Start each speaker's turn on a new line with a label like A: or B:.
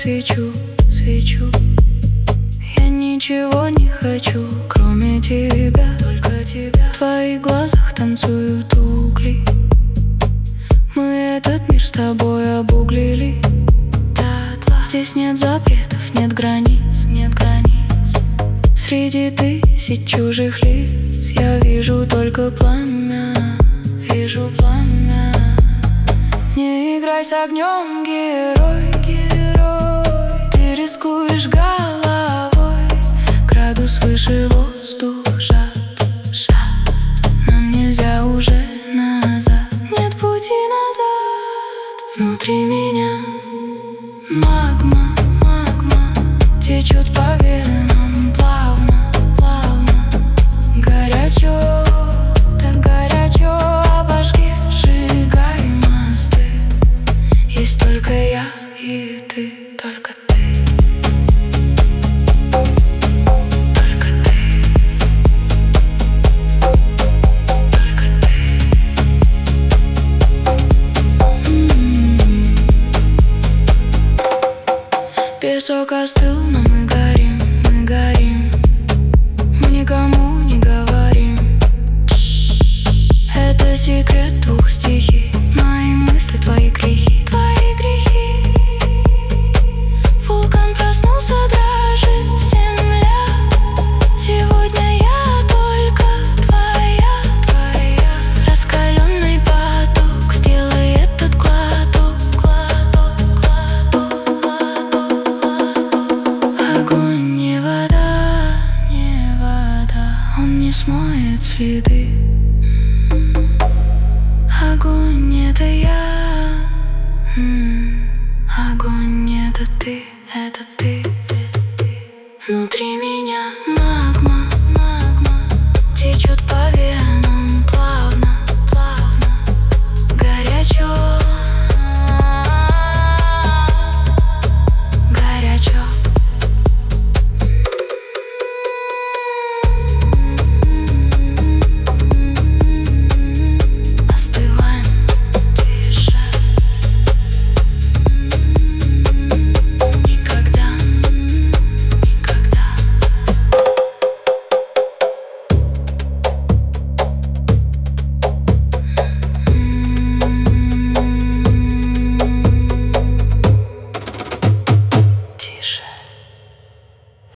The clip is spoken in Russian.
A: свечу, свечу. Я ничего не хочу, кроме тебя, только тебя. В твоих глазах танцуют угли. Мы этот мир с тобой обуглили. Здесь нет запретов, нет границ, нет границ. Среди тысяч чужих лиц я вижу только пламя, вижу пламя. Не играй с огнем, герой, герой. Ты рискуешь головой, градус выше воздух жат, жат. Нам нельзя уже назад, нет пути назад. Внутри меня магма, магма течет по венам плавно, плавно. Горячо, так горячо, обожги, сжигай мосты. Есть только я и ты, только ты. Только ты. Только ты. Песок остыл, но мы горим, мы горим. Мы никому не говорим. Это секрет.